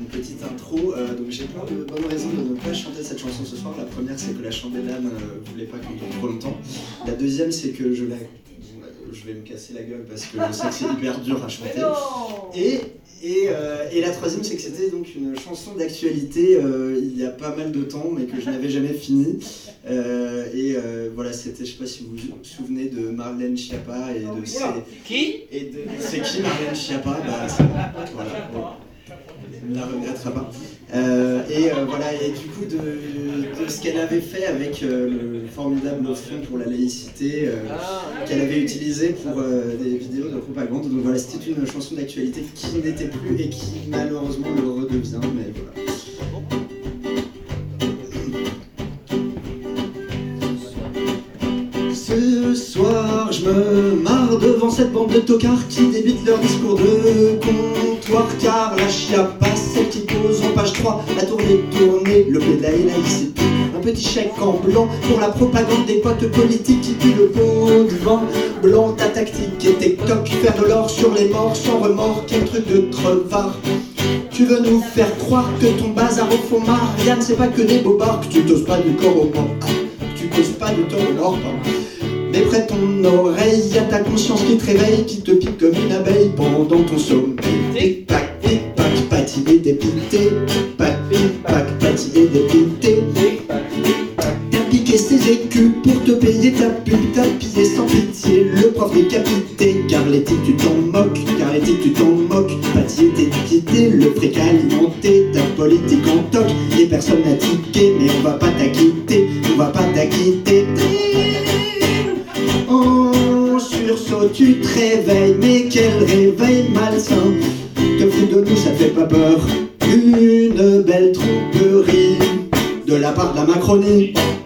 petite intro. Donc j'ai plein de bonnes raisons de ne pas chanter cette chanson ce soir. La première, c'est que la chambellane ne voulait pas qu'on tourne trop longtemps. La deuxième, c'est que je vais me casser la gueule parce que je sais que c'est hyper dur à chanter. Et la troisième, c'est que c'était donc une chanson d'actualité il y a pas mal de temps, mais que je n'avais jamais fini. Voilà, c'était, je sais pas si vous vous souvenez de Marlène Schiappa et de ses... Qui ? C'est qui Marlène Schiappa ? Voilà, bon. On ne la regrettera pas. Voilà, et du coup de ce qu'elle avait fait avec le formidable Fonds pour la laïcité qu'elle avait utilisé pour des vidéos de propagande. Donc voilà, c'était une chanson d'actualité qui n'était plus et qui malheureusement le redevient, mais voilà. Ce soir, je me marre devant cette bande de tocards qui débitent leur discours de comptoir. Car la Schiappa, celle qui pose en page 3, la tournée, le pédale et laïcité. Un petit chèque en blanc pour la propagande des potes politiques qui puent le pot de vent blanc. Ta tactique et tes tocs, faire de l'or sur les morts sans remords, quel truc de crevard. Tu veux nous faire croire que ton bazar au fond, Marianne, c'est pas que des bobards, que tu t'oses pas du corps au mort. Tu causes pas du tort au mort, pardon. Mais près ton oreille, y'a ta conscience qui te réveille, qui te pique comme une abeille pendant ton sommeil. Tic-tac, patillé, dépité. Tic-tac, patillé, dépité. T'as piqué ses écus pour te payer ta pub, t'as pillé sans pitié le prof décapité. Car l'éthique tu t'en moques, patillé t'es quitté, le fric alimenté, ta politique en toc. Et personne n'a tiqué, mais on va pas t'acquitter, En sursaut tu te réveilles, mais quel réveil malsain. Te fous de nous, ça fait pas peur. Une belle tromperie de la part de la Macronie.